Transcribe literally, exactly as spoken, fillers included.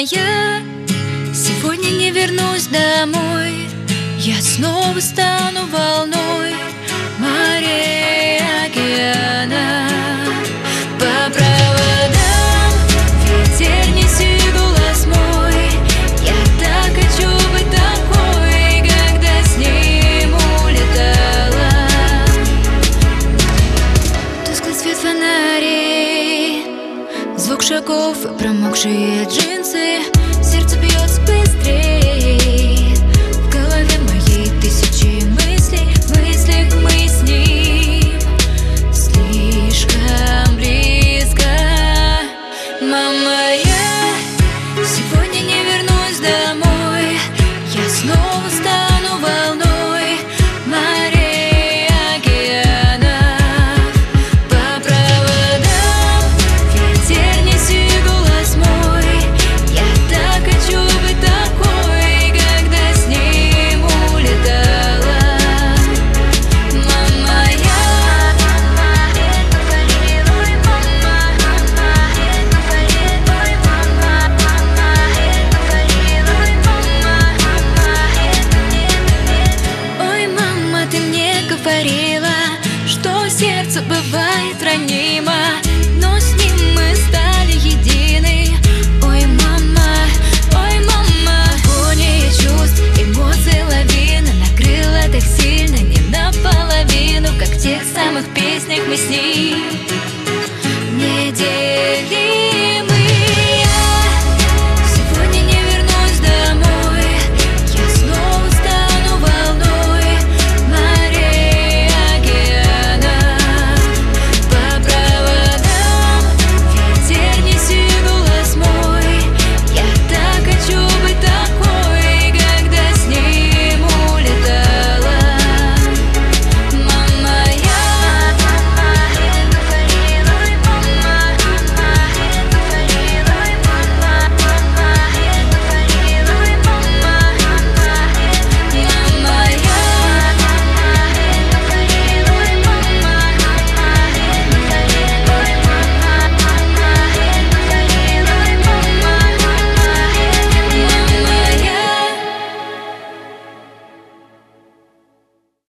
Сегодня не вернусь домой, я снова стану волной морей, океана. По проводам ветер неси голос мой. Я так хочу быть такой, когда с ним улетала. Тусклый свет фонарей, звук шагов и промокшие джинсы. Сердце бьется быстрее.